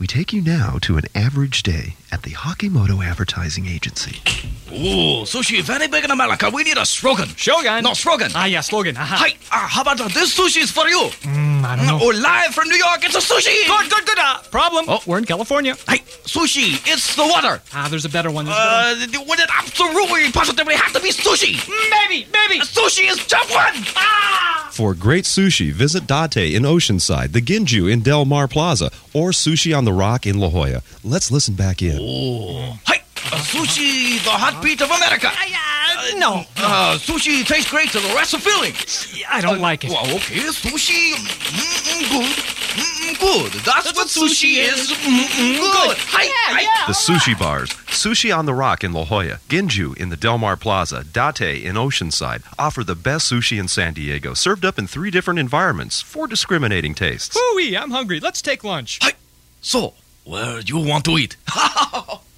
We take you now to an average day at the Hakimoto Advertising Agency. Ooh, sushi very big in America. We need a slogan. Shogun? No, slogan. Ah, yeah, slogan. Hi, how about this sushi is for you? I don't know. Oh, live from New York, it's a sushi. Good. Problem. Oh, we're in California. Hi, sushi, it's the water. There's a better one. Would it absolutely, positively have to be sushi? Maybe. Sushi is jump one. For great sushi, visit Date in Oceanside, the Ginju in Del Mar Plaza, or Sushi on the Rock in La Jolla. Let's listen back in. Oh, hi, sushi, the heartbeat of America. No. Sushi tastes great to the rest of feeling. I don't like it. Well, okay, sushi, good. That's what sushi is. Good. Hi. The Sushi Bars, Sushi on the Rock in La Jolla, Ginju in the Del Mar Plaza, Date in Oceanside, offer the best sushi in San Diego, served up in 3 different environments for discriminating tastes. Hooey, I'm hungry. Let's take lunch. Hi. So, where do you want to eat?